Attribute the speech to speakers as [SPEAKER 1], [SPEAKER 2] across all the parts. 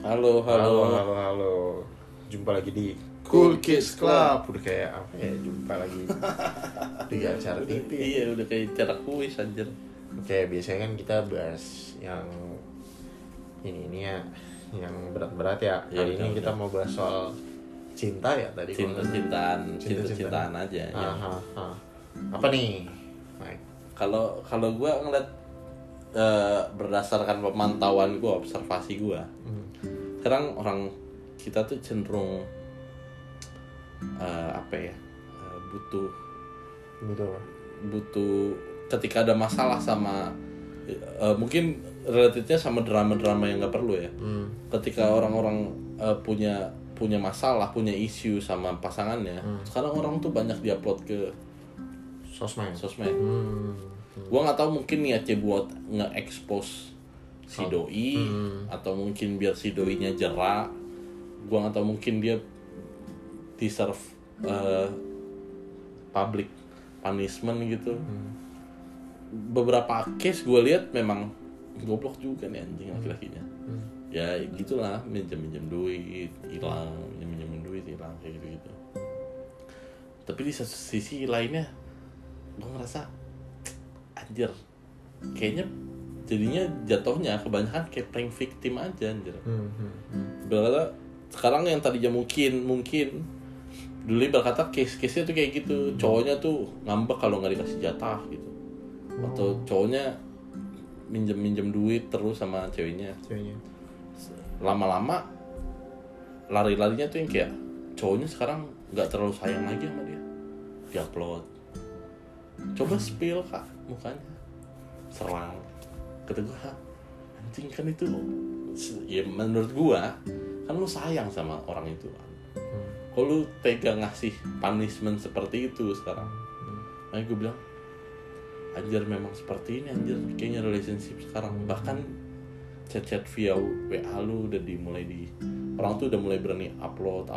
[SPEAKER 1] Halo.
[SPEAKER 2] Halo. Jumpa lagi di Cool Kids Club. Udah kayak apa ya? Jumpa lagi di acara TV.
[SPEAKER 1] Iya, udah kayak acara kuis anjir.
[SPEAKER 2] Oke, biasanya kan kita bahas yang ini ya, yang berat-berat ya. Kali ini kita mau bahas soal cinta ya tadi.
[SPEAKER 1] Cinta-cintaan aja. Ya.
[SPEAKER 2] Apa nih, Mike?
[SPEAKER 1] Kalau gue ngeliat berdasarkan pemantauan gue, observasi gue, sekarang orang kita tuh cenderung butuh ketika ada masalah sama mungkin relatednya sama drama-drama yang nggak perlu ya. Ketika orang-orang punya masalah, punya isu sama pasangannya, sekarang orang tuh banyak diupload ke sosmed. Gua nggak tahu, mungkin niatnya buat nge-expose si doi, atau mungkin biar si doinya jerak. Gua nggak tahu, mungkin dia deserve public punishment gitu. Beberapa case gue lihat memang goblok juga nih anjing laki-lakinya. Ya gitulah, minjem duit hilang, minjem duit hilang, kayak gitu. Tapi di satu sisi lainnya gue ngerasa anjir, kayaknya jadinya jatuhnya kebanyakan kayak prank victim aja anjir. Berkata sekarang yang tadinya mungkin dulu berkata case-nya tuh kayak gitu, cowoknya tuh ngambek kalau nggak dikasih jatah gitu, atau cowoknya minjem duit terus sama ceweknya. Lama-lama lari-larinya tuh yang kayak cowoknya sekarang nggak terlalu sayang lagi sama dia, diupload. Coba spill kak mukanya, serang. Kata gue, anjing kan itu ya menurut gue kan lu sayang sama orang itu kan. Kok lu tega ngasih punishment seperti itu sekarang? Makanya gue bilang, anjir memang seperti ini anjir kayaknya relationship sekarang. Bahkan chat via WA lu udah orang tuh udah mulai berani upload.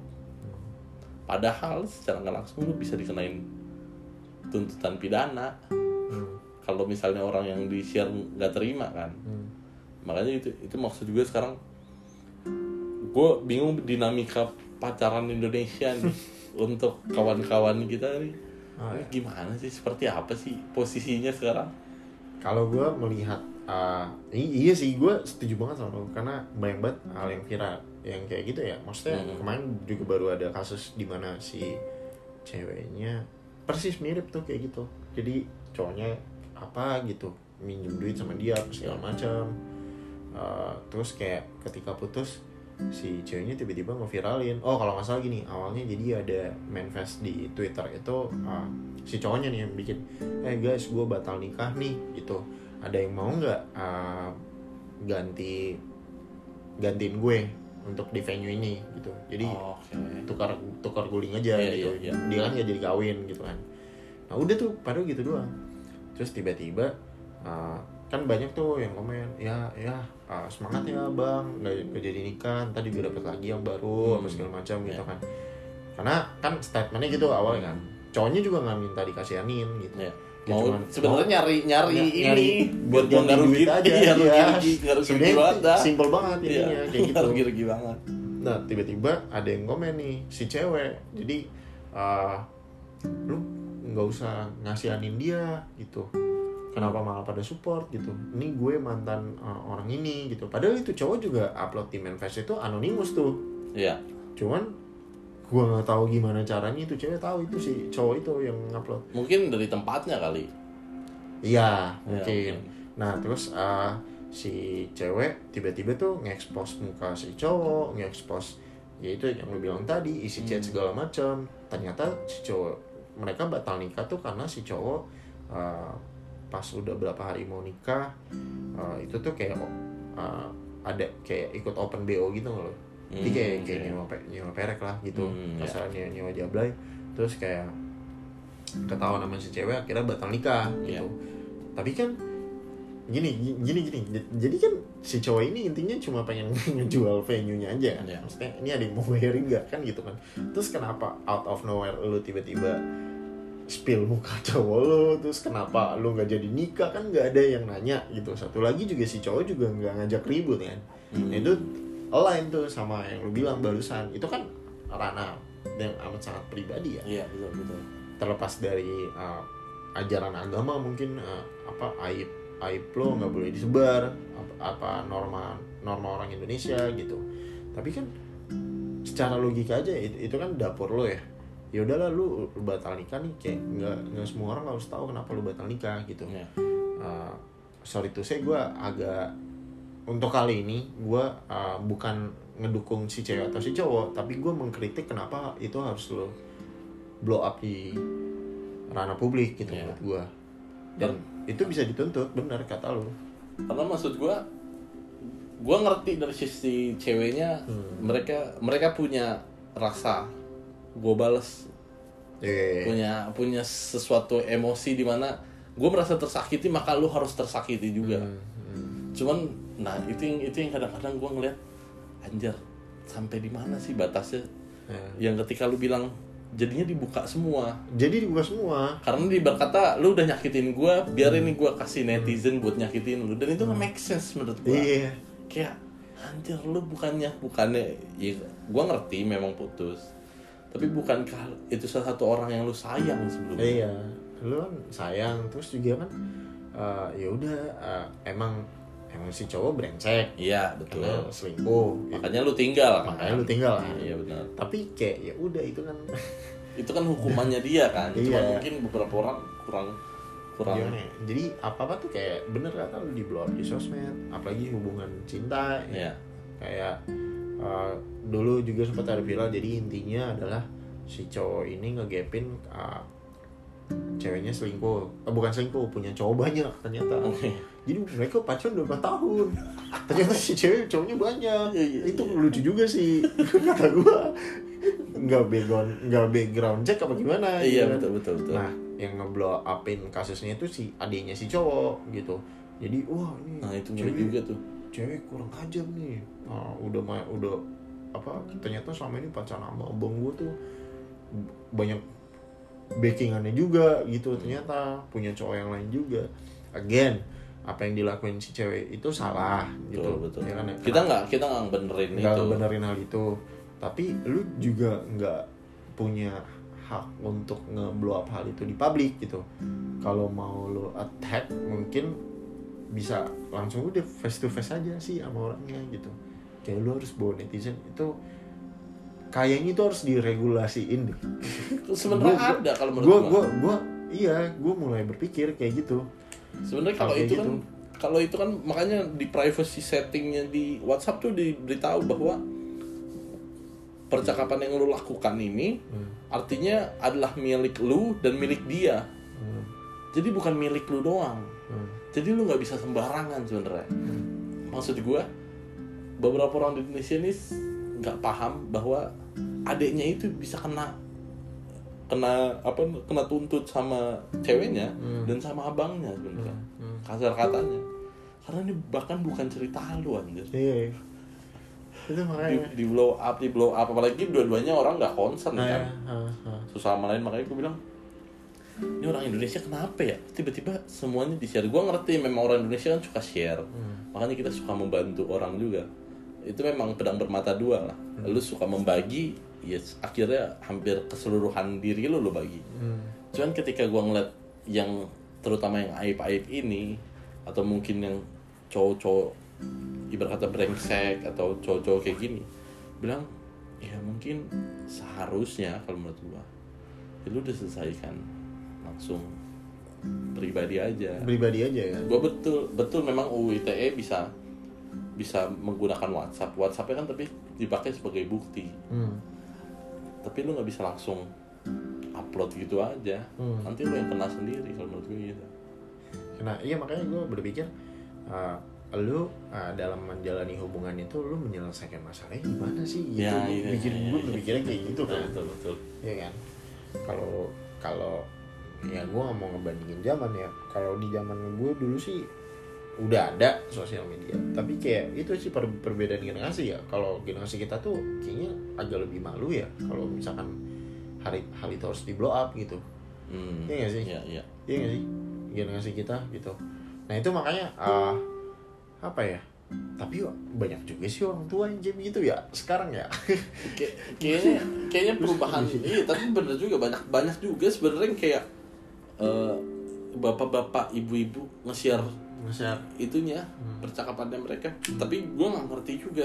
[SPEAKER 1] Padahal secara nggak langsung lu bisa dikenain tuntutan pidana kalau misalnya orang yang di share nggak terima kan. Makanya itu maksud gue sekarang. Gue bingung dinamika pacaran Indonesia nih untuk kawan-kawan kita nih. Gimana sih, seperti apa sih posisinya sekarang?
[SPEAKER 2] Kalau gue melihat iya sih, gue setuju banget sama lo, karena banyak banget hal yang viral yang kayak gitu ya. Maksudnya kemarin juga baru ada kasus di mana si ceweknya persis mirip tuh kayak gitu. Jadi cowoknya minjem duit sama dia segala macam. Terus kayak ketika putus si ceweknya tiba-tiba ngeviralin. Kalau nggak salah gini awalnya, jadi ada manifest di Twitter itu, si cowoknya nih yang bikin, guys gue batal nikah nih gitu, ada yang mau nggak gantiin gue untuk di venue ini gitu. Jadi tukar guling aja gitu. Dia kan nggak jadi kawin gitu kan. Nah udah tuh padahal gitu doang. Terus tiba-tiba kan banyak tuh yang komen, semangat ya bang, nggak jadi nikah, tadi juga dapat lagi yang baru apa segala macam gitu kan. Karena kan statementnya gitu awalnya kan, cowoknya juga nggak minta dikasihanin gitu.
[SPEAKER 1] Mau sebenarnya nyari ini
[SPEAKER 2] buat ganti duit aja.
[SPEAKER 1] Sebenarnya
[SPEAKER 2] simple banget intinya kayak gitu.
[SPEAKER 1] Rugi banget.
[SPEAKER 2] Nah tiba-tiba ada yang komen nih si cewek, jadi lu nggak usah ngasihanin dia gitu, kenapa malah pada support gitu, ini gue mantan orang ini gitu. Padahal itu cowok juga upload di manifest itu anonimus tuh. Cuman gue nggak tahu gimana caranya itu cewek tahu itu si cowok itu yang upload.
[SPEAKER 1] Mungkin dari tempatnya kali.
[SPEAKER 2] Iya mungkin. Nah terus si cewek tiba-tiba tuh nge-expose muka si cowok, nge-expose ya itu yang lu bilang tadi, isi chat segala macam. Ternyata si cowok, mereka batal nikah tuh karena si cowok pas udah berapa hari mau nikah, itu tuh kayak ada kayak ikut open BO gitu loh. Jadi kayak nyewa perek lah gitu, kasarnya nyewa jablay. Terus kayak ketahuan sama si cewek, akhirnya batal nikah gitu. Tapi kan gini. Jadi kan si cowok ini intinya cuma pengen ngejual venue-nya aja kan. Maksudnya ini ada yang mau bayarin nggak kan gitu kan. Terus kenapa out of nowhere lu tiba-tiba spill muka cowok lo, terus kenapa lu nggak jadi nikah, kan nggak ada yang nanya gitu. Satu lagi juga si cowok juga nggak ngajak ribut kan. Itu align tuh sama yang lu bilang barusan. Itu kan ranah yang amat sangat pribadi ya.
[SPEAKER 1] Iya, betul.
[SPEAKER 2] Terlepas dari ajaran agama mungkin aib lo nggak boleh disebar, apa norma orang Indonesia gitu. Tapi kan secara logika aja itu kan dapur lo ya. Ya udahlah lu batal nikah nih, kayak nggak semua orang harus tahu kenapa lu batal nikah gitu.
[SPEAKER 1] Yeah.
[SPEAKER 2] Sorry to say, gue agak untuk kali ini gue bukan ngedukung si cewek atau si cowok, tapi gue mengkritik kenapa itu harus lo blow up di ranah publik gitu menurut gue. Dan itu bisa dituntut, benar kata lo.
[SPEAKER 1] Karena maksud gue ngerti dari sisi ceweknya, mereka punya rasa, gue bales, punya sesuatu emosi di mana gue merasa tersakiti, maka lu harus tersakiti juga. Cuman, nah itu yang kadang-kadang gue ngeliat, anjir, sampai di mana sih batasnya? Yang ketika lu bilang jadinya dibuka semua.
[SPEAKER 2] Jadi dibuka semua.
[SPEAKER 1] Karena dia berkata, lu udah nyakitin gue, biar ini gue kasih netizen buat nyakitin lu. Dan itu nggak make sense menurut gue.
[SPEAKER 2] Iya.
[SPEAKER 1] Kayak, anjir lu bukannya, ya, gue ngerti memang putus. Tapi bukankah itu salah satu orang yang lu sayang sebelumnya?
[SPEAKER 2] Iya, lu kan sayang, terus juga kan, ya udah, emang si cowok brengsek.
[SPEAKER 1] Iya, betul.
[SPEAKER 2] Selingkuh.
[SPEAKER 1] Makanya lu tinggal.
[SPEAKER 2] Makanya lu tinggal.
[SPEAKER 1] Iya benar.
[SPEAKER 2] Tapi kayak ya udah itu kan.
[SPEAKER 1] Itu kan hukumannya dia kan. Cuma
[SPEAKER 2] Iya.
[SPEAKER 1] mungkin beberapa orang kurang.
[SPEAKER 2] Gimana ya? Jadi apa tuh kayak bener kata lu di blow up di sosmed, apalagi hubungan cinta.
[SPEAKER 1] Iya.
[SPEAKER 2] Kayak dulu juga sempat ada viral. Jadi intinya adalah si cowok ini ngegapin ceweknya selingkuh, bukan selingkuh, punya cowok banyak ternyata. Jadi mereka pacaran 2 tahun. Ternyata si cowoknya banyak. Itu lucu juga sih kata gua. Nggak background check apa gimana?
[SPEAKER 1] Iya,
[SPEAKER 2] gitu.
[SPEAKER 1] betul.
[SPEAKER 2] Nah, yang ngeblow upin kasusnya itu si adiknya si cowok gitu. Jadi wah ini.
[SPEAKER 1] Nah, itu ngeri juga tuh.
[SPEAKER 2] Cewek kurang ajar nih. Udah apa? Ternyata selama ini pacaran sama abang gua tuh banyak backingannya juga gitu, ternyata punya cowok yang lain juga. Again, apa yang dilakuin si cewek itu salah gitu.
[SPEAKER 1] Betul.
[SPEAKER 2] Ya kan?
[SPEAKER 1] Kita nggak benerin
[SPEAKER 2] hal itu. Tapi lu juga nggak punya hak untuk nge-blow up hal itu di publik gitu. Kalau mau lu attack mungkin bisa langsung udah face to face aja sih sama orangnya gitu. Kayak lu harus bawa netizen itu. Kayaknya itu harus diregulasiin deh.
[SPEAKER 1] Sebenarnya ada kalau menurut
[SPEAKER 2] gue mulai berpikir kayak gitu.
[SPEAKER 1] Sebenarnya kalau itu kan makanya di privacy settingnya di WhatsApp tuh diberitahu bahwa percakapan yang lu lakukan ini artinya adalah milik lu dan milik dia. Jadi bukan milik lu doang. Jadi lu nggak bisa sembarangan sebenarnya. Maksud gue, beberapa orang di Indonesia ini nggak paham bahwa adiknya itu bisa kena tuntut sama ceweknya dan sama abangnya sebenarnya. Kasar katanya. Karena ini bahkan bukan cerita lu anjir.
[SPEAKER 2] Iya. Itu makanya
[SPEAKER 1] di blow up apalagi dua-duanya orang nggak concern kan. Susah sama lain, makanya gue bilang ini orang Indonesia kenapa ya tiba-tiba semuanya di-share. Gue ngerti memang orang Indonesia kan suka share. Makanya kita suka membantu orang juga. Itu memang pedang bermata dua lah. Lu suka membagi, ya akhirnya hampir keseluruhan diri lu bagi. Cuman ketika gua ngeliat yang terutama yang aib-aib ini, atau mungkin yang cowok-cowok ibarat kata brengsek atau cowok-cowok kayak gini, bilang ya mungkin seharusnya kalau menurut gua ya lu udah selesaikan langsung pribadi aja kan. Gua betul memang UU ITE bisa menggunakan WhatsAppnya kan, tapi dipakai sebagai bukti. Tapi lu nggak bisa langsung upload gitu aja. Nanti lu yang kena sendiri kalau menurut gue gitu.
[SPEAKER 2] Nah iya, makanya gue berpikir lu dalam menjalani hubungan itu lu menyelesaikan masalahnya gimana sih gitu. Gue berpikirnya kayak gitu kan.
[SPEAKER 1] Betul.
[SPEAKER 2] Iya kan. Kalau ya gue nggak mau ngebandingin zaman ya. Kalau di zaman gue dulu sih udah ada sosial media, tapi kayak itu sih perbedaan generasi ya. Kalau generasi kita tuh kayaknya agak lebih malu ya kalau misalkan hal itu harus di blow up gitu. Iya nggak sih? Iya nggak sih generasi kita gitu. Nah itu makanya apa ya, tapi banyak juga sih orang tua yang kayak gitu ya sekarang ya.
[SPEAKER 1] Kayaknya perubahan. Iya, tapi bener juga banyak juga sebenarnya yang kayak bapak-bapak, ibu-ibu nge-share itunya, percakapannya mereka. Tapi gue nggak ngerti juga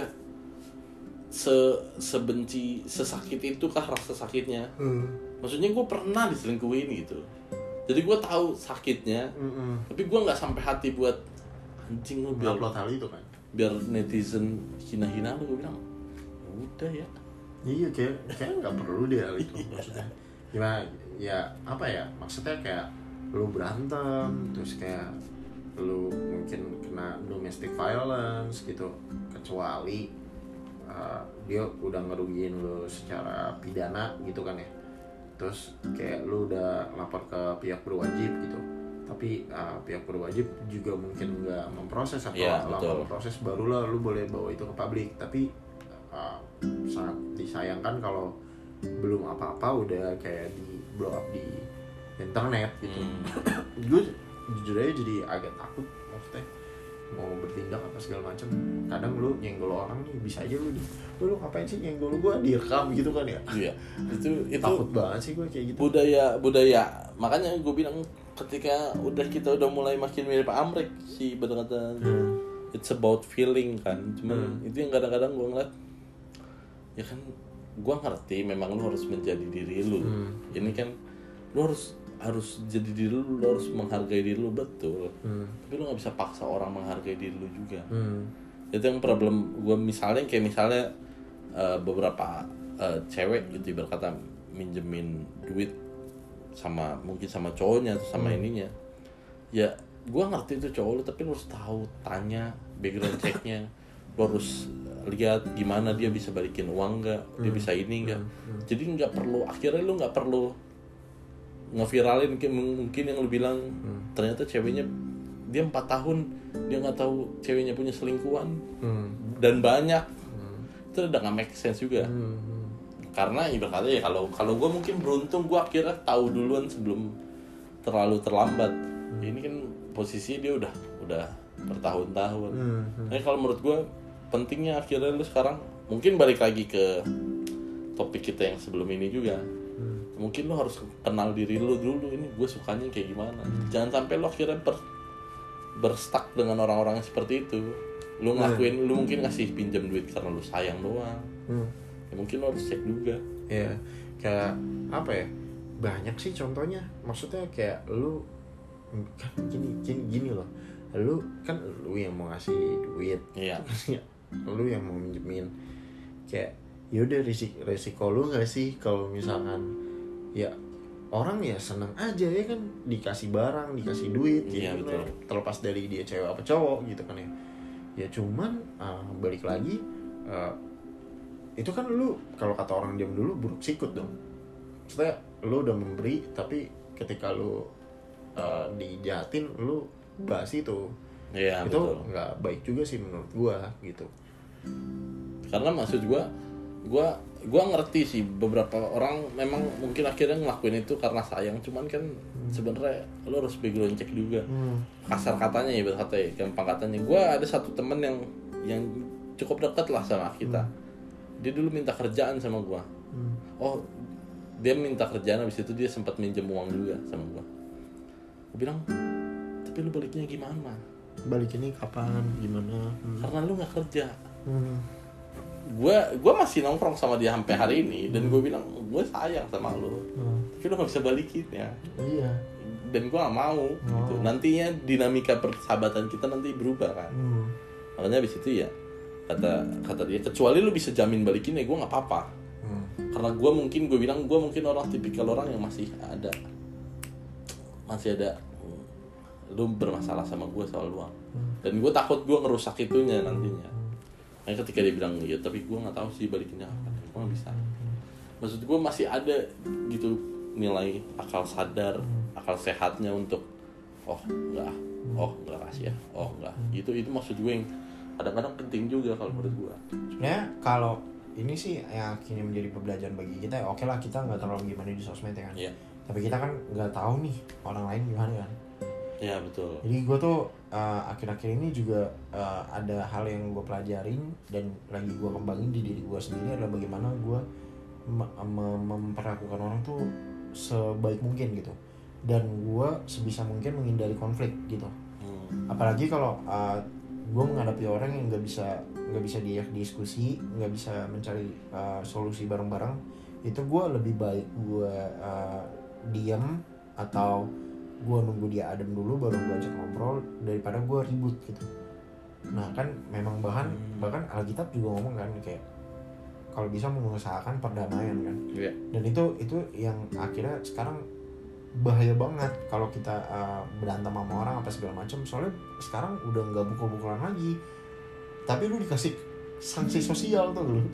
[SPEAKER 1] sebenci, sesakit itu kah rasa sakitnya. Maksudnya gue pernah diselingkuhin gitu, jadi gue tahu sakitnya. Tapi gue nggak sampai hati buat anjing lu biar
[SPEAKER 2] upload hal itu kan, biar
[SPEAKER 1] netizen hina-hina lu. Gue bilang udah ya.
[SPEAKER 2] Iya, kayak nggak perlu deh hal itu. Maksudnya gimana ya, apa ya, maksudnya kayak lu berantem terus kayak lu mungkin kena domestic violence gitu, kecuali dia udah ngerugiin lu secara pidana gitu kan ya, terus kayak lu udah lapor ke pihak berwajib gitu. Tapi pihak berwajib juga mungkin nggak memproses atau lama memproses, barulah lu boleh bawa itu ke publik. Tapi sangat disayangkan kalau belum apa-apa udah kayak di blow up di internet gitu. Gue jujur aja jadi agak takut, maksudnya mau bertindak apa segala macam. Kadang lu nyenggol orang nih, bisa aja lu ngapain sih nyenggol gue, direkam gitu kan ya.
[SPEAKER 1] Iya, itu
[SPEAKER 2] takut banget sih gue kayak gitu.
[SPEAKER 1] Budaya makanya gue bilang ketika kita udah mulai makin mirip Amrik sih, bener-bener it's about feeling kan. Cuman itu yang kadang-kadang gue ngeliat, ya kan gue ngerti memang lu harus menjadi diri lu. Ini kan lu harus jadi diri lu harus menghargai diri lu, betul. Tapi lu nggak bisa paksa orang menghargai diri lu juga. Itu yang problem gue. Misalnya beberapa cewek gitu berkata minjemin duit mungkin sama cowoknya atau sama ininya, ya gue ngerti itu cowok lu, tapi lu harus tahu, tanya background checknya. Lu harus lihat gimana dia bisa balikin uang nggak, dia bisa ini nggak. Jadi nggak perlu, akhirnya lu nggak perlu ngeviralin mungkin yang lu bilang ternyata ceweknya dia 4 tahun dia nggak tahu ceweknya punya selingkuhan dan banyak. Itu udah nggak make sense juga. Karena ibaratnya ya kalau gue mungkin beruntung, gue akhirnya tahu duluan sebelum terlalu terlambat. Ini kan posisinya dia udah bertahun-tahun. Nah, kalau menurut gue pentingnya akhirnya lu sekarang mungkin balik lagi ke topik kita yang sebelum ini juga. Mungkin lu harus kenal diri lu dulu, ini gue sukanya kayak gimana. Jangan sampai lu akhirnya berstuck dengan orang-orang yang seperti itu. Lu ngelakuin, lu mungkin ngasih pinjam duit karena lu sayang doang. Ya mungkin lu harus cek juga.
[SPEAKER 2] Ya, kayak apa ya? Banyak sih contohnya. Maksudnya kayak lu kan gini loh. Lu kan lu yang mau ngasih duit.
[SPEAKER 1] Iya.
[SPEAKER 2] Lu yang mau minjemin. Kayak yaudah resiko lu nggak sih kalau misalkan ya orang ya seneng aja ya kan dikasih barang, dikasih duit
[SPEAKER 1] gitu. Betul.
[SPEAKER 2] Terlepas dari dia cewek apa cowok gitu kan ya. Ya cuman balik lagi itu kan lu kalau kata orang diam dulu buruk sikut dong. Maksudnya lu udah memberi tapi ketika lu dijahatin lu basi tuh.
[SPEAKER 1] Iya,
[SPEAKER 2] itu
[SPEAKER 1] betul.
[SPEAKER 2] nggak baik juga sih menurut gua gitu.
[SPEAKER 1] Karena maksud gua ngerti sih beberapa orang memang mungkin akhirnya ngelakuin itu karena sayang, cuman kan sebenarnya lo harus background check juga. Kasar katanya ya, gampang katanya. Gua ada satu temen yang cukup dekat lah sama kita. Dia dulu minta kerjaan sama gua. Oh, dia minta kerjaan, habis itu dia sempat minjem uang juga sama gua. Gua bilang, tapi lu baliknya gimana?
[SPEAKER 2] Balikinnya kapan? Gimana?
[SPEAKER 1] Karena lu nggak kerja. Gue masih nongkrong sama dia sampai hari ini, dan gue bilang gue sayang sama lo, tapi lo nggak bisa balikin ya.
[SPEAKER 2] Iya.
[SPEAKER 1] Dan gue nggak mau. Gitu. Nantinya dinamika persahabatan kita nanti berubah kan. Makanya abis itu ya kata dia, kecuali lo bisa jamin balikin ya gue nggak apa-apa. Karena gue mungkin orang tipikal orang yang masih ada lo bermasalah sama gue soal uang, dan gue takut gue ngerusak itunya nantinya. Nah, ketika dia bilang iya, tapi gue nggak tahu sih balikinnya apa, gue nggak bisa. Maksud gue masih ada gitu nilai akal sadar, akal sehatnya untuk nggak kasih ya, nggak gitu. Itu maksud gue yang kadang-kadang penting juga kalau menurut gue.
[SPEAKER 2] Sebenarnya kalau ini sih yang akhirnya menjadi pembelajaran bagi kita ya, oke lah kita nggak terlalu gimana di sosmed ya kan.
[SPEAKER 1] Iya.
[SPEAKER 2] Tapi kita kan nggak tahu nih orang lain gimana kan.
[SPEAKER 1] Ya betul.
[SPEAKER 2] Jadi gue tuh akhir-akhir ini juga ada hal yang gue pelajarin dan lagi gue kembangin di diri gue sendiri adalah bagaimana gue memperlakukan orang tuh sebaik mungkin gitu. Dan gue sebisa mungkin menghindari konflik gitu. Apalagi kalau gue menghadapi orang yang nggak bisa diajak diskusi, nggak bisa mencari solusi bareng-bareng, itu gue lebih baik gue diam atau gue nunggu dia adem dulu baru gue ajak ngobrol daripada gue ribut gitu. Nah kan memang bahkan Alkitab juga ngomong kan kayak kalau bisa mengusahakan perdamaian kan.
[SPEAKER 1] Yeah.
[SPEAKER 2] Dan itu yang akhirnya sekarang bahaya banget kalau kita berantem sama orang apa segala macam, soalnya sekarang udah nggak pukul-pukulan lagi tapi lu dikasih sanksi sosial tuh lu.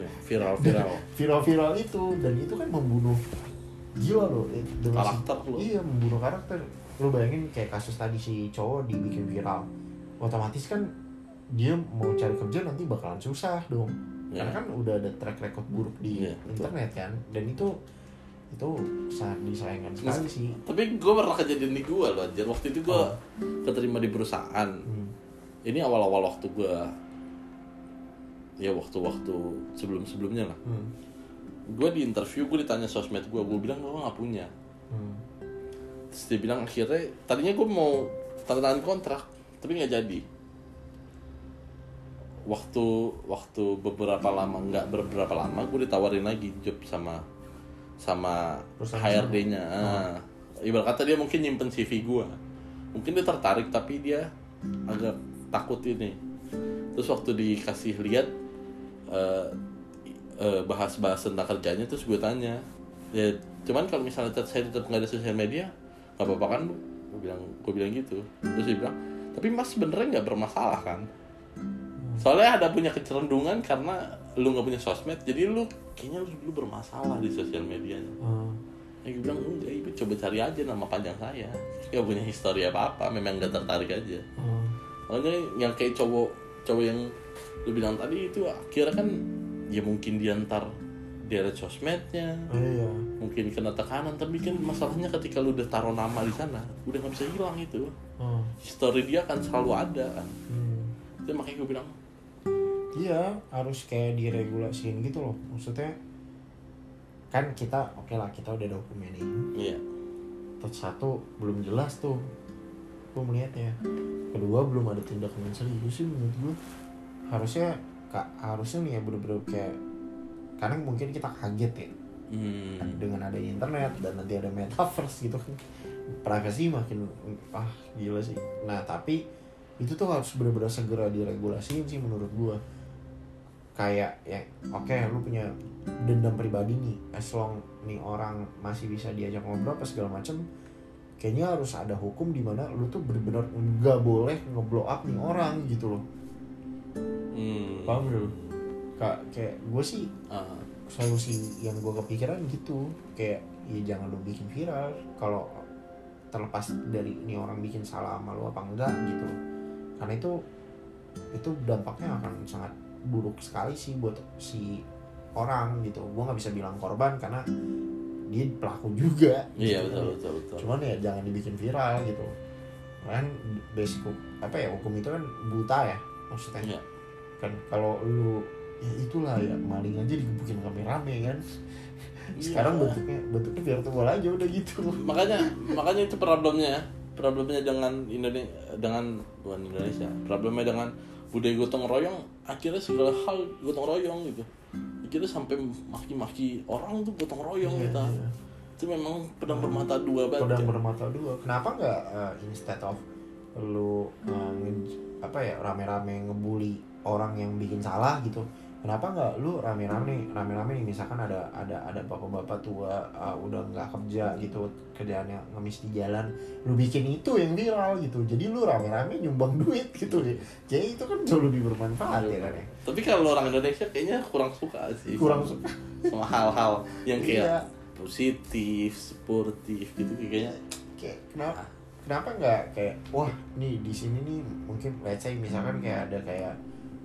[SPEAKER 2] Viral itu, dan itu kan membunuh jiwa lo,
[SPEAKER 1] karakter lo.
[SPEAKER 2] Iya, membunuh karakter. Lo bayangin kayak kasus tadi si cowok dibikin viral, otomatis kan dia mau cari kerja nanti bakalan susah dong. Karena kan udah ada track record buruk di internet kan, dan itu sangat disayangkan sekali sih.
[SPEAKER 1] Tapi gue pernah kejadian di gue loh anjir. Waktu itu gue keterima di perusahaan. Ini awal-awal waktu gue, ya waktu sebelumnya lah. Gue di interview, gue ditanya sosmed gue bilang gue nggak punya. Terus dia bilang akhirnya, tadinya gue mau tanda tangan kontrak tapi nggak jadi. Waktu beberapa lama gue ditawarin lagi job sama HRD-nya. Ibarat kata dia mungkin nyimpen CV gue, mungkin dia tertarik tapi dia agak takut ini. Terus waktu dikasih lihat bahas tentang kerjanya, terus gue tanya, ya cuman kalau misalnya saya tetap nggak ada sosial media nggak apa-apa kan? Gue bilang gitu. Terus dia bilang, tapi mas sebenarnya nggak bermasalah kan? Soalnya ada punya kecerundungan karena lu nggak punya sosmed, jadi lu kayaknya lu bermasalah di sosial medianya. Ya gue bilang enggak, ibu coba cari aja nama panjang saya, nggak punya histori apa-apa, memang nggak tertarik aja. Makanya yang kayak cowok yang lu bilang tadi itu akhirnya kan ya mungkin diantar dia ada sosmednya, mungkin kena tekanan, tapi kan masalahnya ketika lu udah taruh nama di sana udah nggak bisa hilang itu. Histori dia kan selalu ada kan. Itu makanya gue bilang
[SPEAKER 2] iya, harus kayak diregulasiin gitu loh. Maksudnya kan kita oke lah, kita udah dokumenin.
[SPEAKER 1] Iya.
[SPEAKER 2] Terus satu, belum jelas tuh gue melihatnya. Kedua, belum ada tindakan yang serius sih menurut gue. Harusnya nih ya bener-bener kayak, karena mungkin kita kaget ya dengan adanya internet dan nanti ada metaverse gitu kan, privasi makin gila sih. Nah tapi itu tuh harus bener-bener segera diregulasiin sih menurut gue. Kayak ya oke, lu punya dendam pribadi nih, as long nih orang masih bisa diajak ngobrol apa segala macem, kayaknya harus ada hukum di mana lu tuh bener-bener nggak boleh ngeblow up nih orang gitu loh. Paham gak lu? Kayak gue sih solusi yang gue kepikiran gitu, kayak ya jangan lu bikin viral kalau terlepas dari ini orang bikin salah sama lu apa enggak gitu, karena itu dampaknya akan sangat buruk sekali sih buat si orang gitu. Gue nggak bisa bilang korban karena dia pelaku juga.
[SPEAKER 1] Iya
[SPEAKER 2] gitu.
[SPEAKER 1] betul.
[SPEAKER 2] Cuman ya jangan dibikin viral gitu. Kan basic hukum itu kan buta ya maksudnya.
[SPEAKER 1] Iya.
[SPEAKER 2] Kan kalau lu ya itulah ya, maling aja digebukin rame-rame kan. Sekarang bentuknya virtual aja udah gitu.
[SPEAKER 1] Makanya itu problemnya dengan bukan Indonesia. Problemnya dengan budaya gotong royong, akhirnya segala hal gotong royong gitu. Akhirnya sampai maki-maki orang tuh gotong royong kita. Iya. Itu memang pedang bermata dua banget.
[SPEAKER 2] Pedang bermata dua. Kenapa nggak instead of lu rame-rame ngebully orang yang bikin salah gitu, kenapa nggak lu rame-rame nih, misalkan ada bapak-bapak tua udah nggak kerja gitu, kerjaannya ngemis di jalan, lu bikin itu yang viral gitu, jadi lu rame-rame nyumbang duit gitu ya, jadi itu kan jauh lebih bermanfaat ya kan ya.
[SPEAKER 1] Tapi kalau orang Indonesia kayaknya kurang suka sama hal-hal yang kayak positif, sportif gitu kayaknya.
[SPEAKER 2] Kayak kenapa nggak kayak wah nih di sini nih mungkin let's say misalkan kayak ada kayak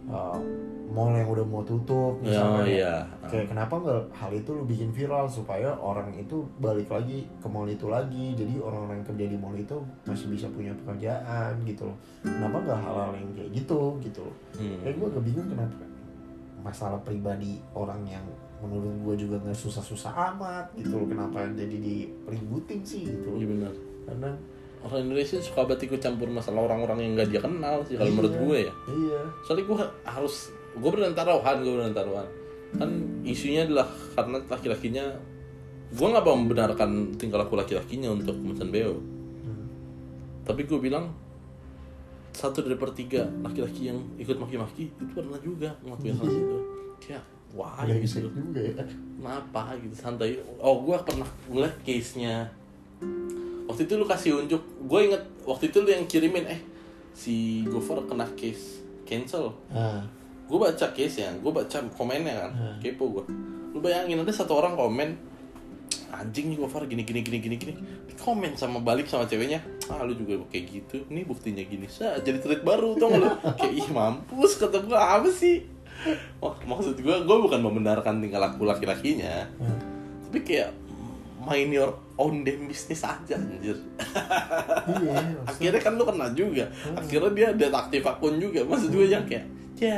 [SPEAKER 2] mall yang udah mau tutup misalnya.
[SPEAKER 1] iya.
[SPEAKER 2] Kayak kenapa nggak hal itu lu bikin viral supaya orang itu balik lagi ke mall itu lagi, jadi orang-orang yang kerja di mall itu masih bisa punya pekerjaan gitu loh. Kenapa nggak hal-hal yang kayak gitu loh. Kayak gue agak bingung kenapa masalah pribadi orang yang menurut gue juga nggak susah-susah amat gitu loh, kenapa jadi diributin sih gitu.
[SPEAKER 1] Iya benar.
[SPEAKER 2] Karena
[SPEAKER 1] orang Indonesia suka banget ikut campur masalah orang-orang yang nggak dia kenal sih kalau menurut gue ya.
[SPEAKER 2] Iya.
[SPEAKER 1] Soalnya gue beneran taruhan kan isunya adalah karena laki-lakinya, gue nggak mau membenarkan tingkah laku laki-lakinya untuk memesan beo, tapi gue bilang 1 dari per 3 laki-laki yang ikut maki-maki itu pernah juga ngelakuin hal itu. Kayak wah gitu
[SPEAKER 2] juga ya.
[SPEAKER 1] Kenapa gitu, santai. Gue pernah ngeliat case-nya waktu itu, lu kasih unjuk, gue inget waktu itu lu yang kirimin si Gofar kena case cancel. Gue baca case-nya, gue baca komennya kan, kepo gue. Lu bayangin ada 1 orang komen, anjing nih Gofar gini. Di komen sama balik sama ceweknya, lu juga kayak gitu, nih buktinya gini. Jadi tweet baru tau gak lu? Kayak ih mampus, kata gue apa sih? Maksud gue bukan membenarkan tingkah laku laki-lakinya, tapi kayak mind your own damn business aja anjir.
[SPEAKER 2] Iya,
[SPEAKER 1] akhirnya kan lu kena juga. Akhirnya dia deaktif akun juga. Maksud gue yang kayak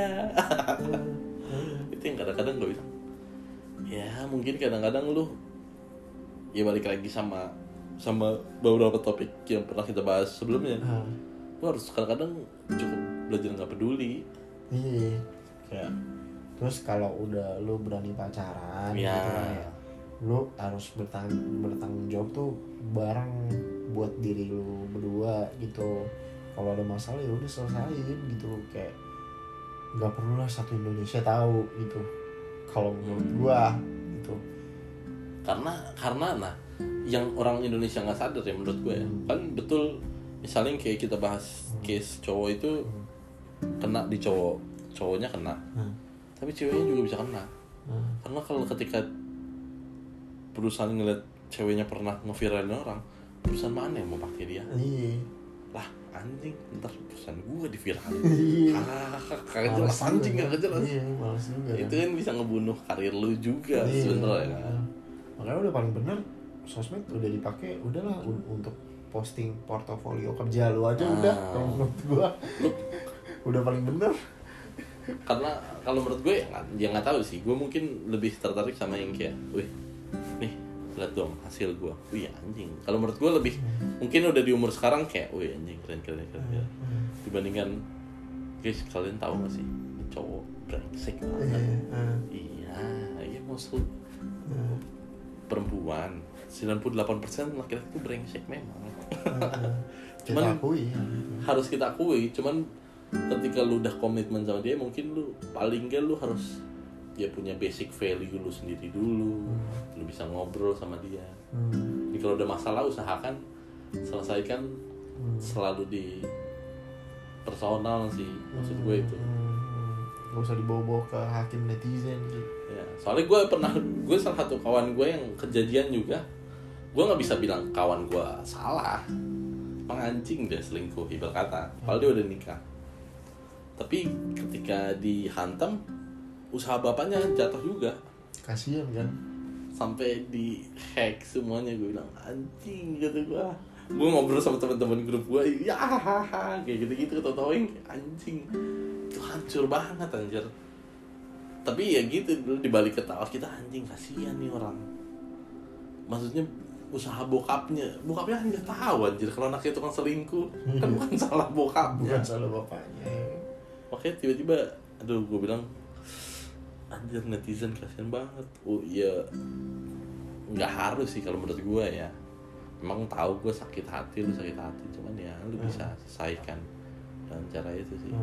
[SPEAKER 1] itu yang kadang-kadang gue bilang ya mungkin kadang-kadang lu ya balik lagi sama beberapa topik yang pernah kita bahas sebelumnya. Lu harus kadang-kadang cukup belajar nggak peduli.
[SPEAKER 2] Iya. Kayak terus kalau udah lu berani pacaran gitu kan ya, lu harus bertanggung jawab tuh bareng buat diri lu berdua gitu. Kalau ada masalah ya udah selesaiin gitu. Kayak nggak perlu lah satu Indonesia tahu gitu kalau menurut gua gitu.
[SPEAKER 1] Karena yang orang Indonesia nggak sadar ya menurut gue ya, kan betul misalnya kayak kita bahas case cowok itu kena di cowoknya kena, tapi ceweknya juga bisa kena. Karena kalau ketika perusahaan ngeliat ceweknya pernah ngeviralin orang, perusahaan mana yang mau pakai dia? Lah anjing, ntar perusahaan gue diviralin. Kagak jelas anjing, kagak jelas. Itu kan bisa ngebunuh karir lu juga sebenarnya kan.
[SPEAKER 2] Makanya udah paling bener sosmed udah dipakai udahlah untuk posting portofolio kerja lu aja udah. Kalau menurut gua udah paling bener.
[SPEAKER 1] Karena kalau menurut gue ya nggak tahu sih, gue mungkin lebih tertarik sama yang kayak, wih nih lihat dong hasil gue, wih anjing. Kalau menurut gue lebih mungkin udah di umur sekarang kayak, wih anjing keren. Dibandingkan guys, kalian tahu nggak sih cowok brengsek banget. Iya maksud perempuan 98% laki-laki itu brengsek memang. Cuman harus kita akui. Cuman ketika lu udah komitmen sama dia, mungkin lu paling gak lu harus dia punya basic value lu sendiri dulu. Lu bisa ngobrol sama dia. Jadi kalau udah masalah usahakan selesaikan selalu di personal sih, maksud gue itu.
[SPEAKER 2] Gak usah dibawa-bawa ke hakim netizen gitu.
[SPEAKER 1] Ya, soalnya gue salah satu kawan gue yang kejadian juga, gue nggak bisa bilang kawan gue salah, pengancing dia selingkuh ibarat kata, padahal dia udah nikah. Tapi ketika dihantam, usaha bapaknya jatuh juga.
[SPEAKER 2] Kasian kan?
[SPEAKER 1] Sampai di hack semuanya. Gue bilang anjing gitu gue. Gue ngobrol sama teman-teman grup gue, ya kayak gitu-gitu ketawa-tawain anjing. Itu hancur banget anjir. Tapi ya gitu dulu dibalik ketawa kita, anjing kasihan nih orang. Maksudnya usaha bokapnya kan nggak tahu anjir kalau anaknya itu kan selingkuh. Kan bukan salah bokapnya,
[SPEAKER 2] bukan salah bapaknya.
[SPEAKER 1] Makanya tiba-tiba gue bilang anjir netizen kasihan banget. Ya nggak harus sih kalau menurut gue ya. Emang tahu gue sakit hati, lu sakit hati, cuman ya lu bisa selesaikan dengan cara itu sih.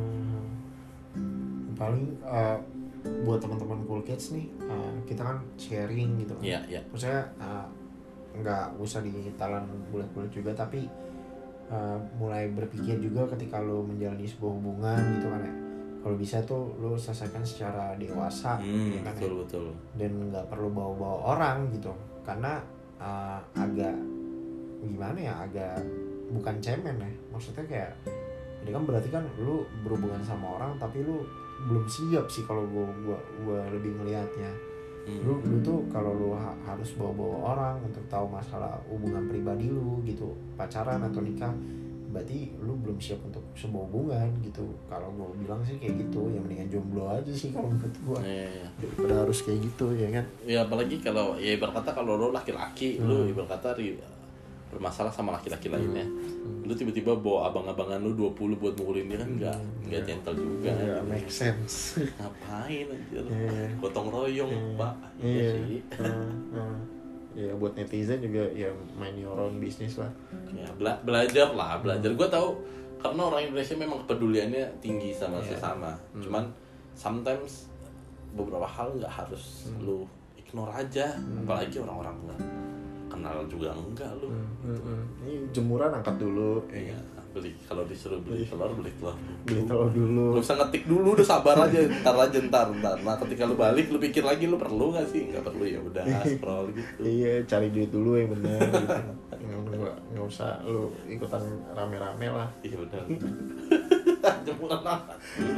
[SPEAKER 2] Paling buat teman-teman Cool Kids nih, kita kan sharing gitu kan.
[SPEAKER 1] Iya.
[SPEAKER 2] Maksudnya nggak usah ditelan bulat-bulat juga, tapi mulai berpikir juga ketika lo menjalani sebuah hubungan gitu kan ya. Kalau bisa tuh lo selesaikan secara dewasa, ya kan
[SPEAKER 1] betul.
[SPEAKER 2] Dan nggak perlu bawa-bawa orang gitu, karena agak gimana ya, agak bukan cemen ya. Maksudnya kayak Ini kan berarti kan lu berhubungan sama orang tapi lu belum siap sih kalau gua lebih ngelihatnya. Lu tuh kalau lu harus bawa orang untuk tahu masalah hubungan pribadi lu gitu, pacaran atau nikah, berarti lu belum siap untuk sebuah hubungan gitu. Kalau gue bilang sih kayak gitu, ya mendingan jomblo aja sih kalau menurut gue. Daripada harus kayak gitu ya kan.
[SPEAKER 1] Ya apalagi kalau ya ibarat kata kalau lu laki-laki, lu ibarat kata bermasalah sama laki-laki lainnya. Lu tiba-tiba bawa abang-abangan lu 20 buat mukulin dia kan enggak gentle juga.
[SPEAKER 2] Enggak make sense.
[SPEAKER 1] Ngapain anjir? Gotong royong, Pak.
[SPEAKER 2] Iya sih. Ya buat netizen juga ya main your own business lah.
[SPEAKER 1] Ya belajar. Gue tahu karena orang Indonesia memang kepeduliannya tinggi sama sesama. Cuman sometimes beberapa hal nggak harus lu ignore aja, apalagi orang-orang nggak kenal juga enggak lu.
[SPEAKER 2] Ini jemuran angkat dulu.
[SPEAKER 1] Iya. Beli kalau disuruh beli telur
[SPEAKER 2] dulu.
[SPEAKER 1] Lu usah ngetik dulu, udah sabar aja, ntar. Nah ketika lu balik lu pikir lagi lu perlu nggak sih? Nggak perlu ya udah scroll gitu.
[SPEAKER 2] Iya, cari duit dulu yang benar gitu. Nggak usah lu ikutan rame-rame lah.
[SPEAKER 1] Iya benar. Jemuran angkat dulu.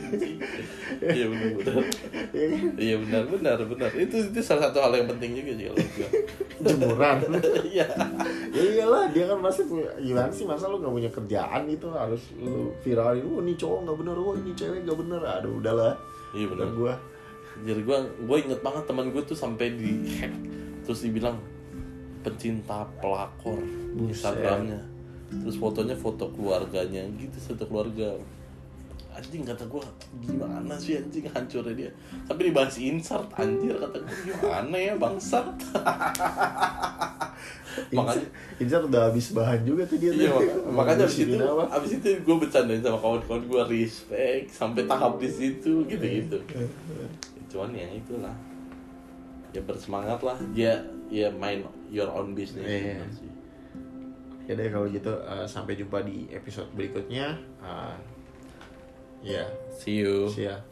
[SPEAKER 1] Iya benar. Itu salah satu hal yang penting juga sih kalau gua.
[SPEAKER 2] Jemuran.
[SPEAKER 1] Iya.
[SPEAKER 2] Ya iyalah, dia kan pasti gimana sih, masa lu nggak punya kerjaan itu harus lu viralin, ini cowok nggak bener, ini cewek nggak bener, aduh udahlah.
[SPEAKER 1] Iya benar.
[SPEAKER 2] Gua
[SPEAKER 1] jadi gue inget banget teman gue tuh sampai di hack terus dibilang pencinta pelakor Instagramnya, terus fotonya foto keluarganya gitu, satu keluarga. Anjing, kata gue gimana sih anjing, hancurnya dia sampai dibahas insert, anjir kata gue gimana ya bangsat. Makanya
[SPEAKER 2] insert udah habis bahan juga tuh dia.
[SPEAKER 1] Iya, makanya abis itu gue bercandain sama kawan-kawan gue, respect sampai tahap di situ gitu. Cuman ya itulah, ya bersemangat lah, ya main your own business. Sih.
[SPEAKER 2] Ya deh kalau gitu, sampai jumpa di episode berikutnya. Ya,
[SPEAKER 1] see you.
[SPEAKER 2] See ya.